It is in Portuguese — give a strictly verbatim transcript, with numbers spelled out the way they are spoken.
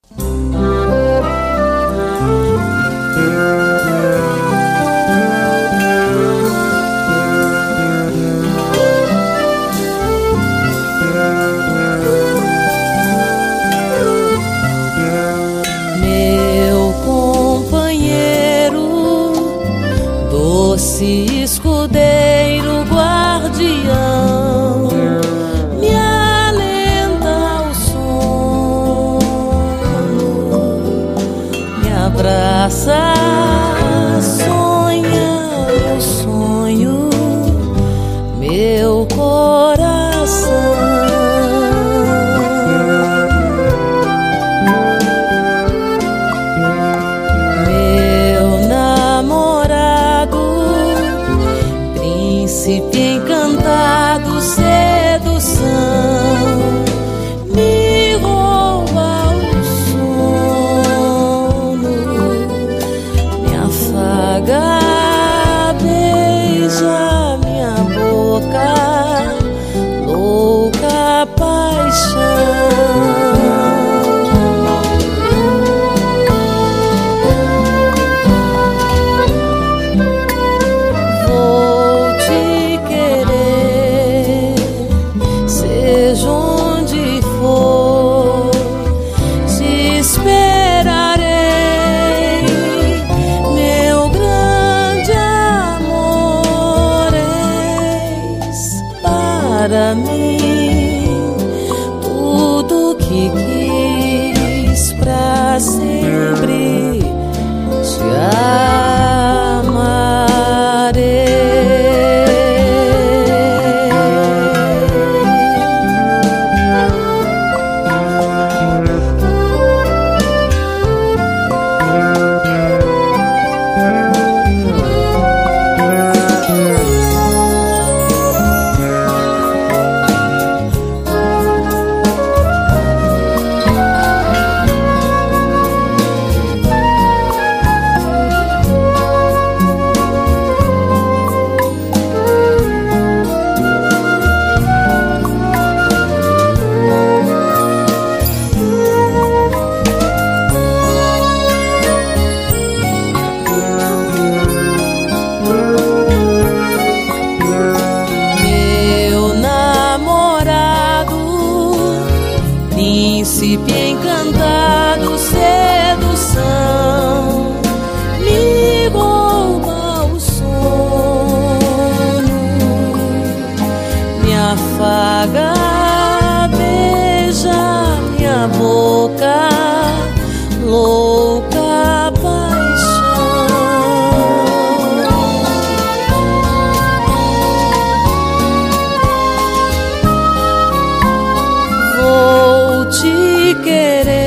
Escudeiro guardião, me alenta ao sono, me abraça, sonha meu sonho, meu coração. Príncipe encantado, sedução, me rouba o sono, me afaga, beija minha boca, louca paixão. Para mim, tudo que quis pra sempre te amarei. Príncipe encantado, sedução, me rouba o sono, me afaga, beija minha boca, louca paixão. Vou te querer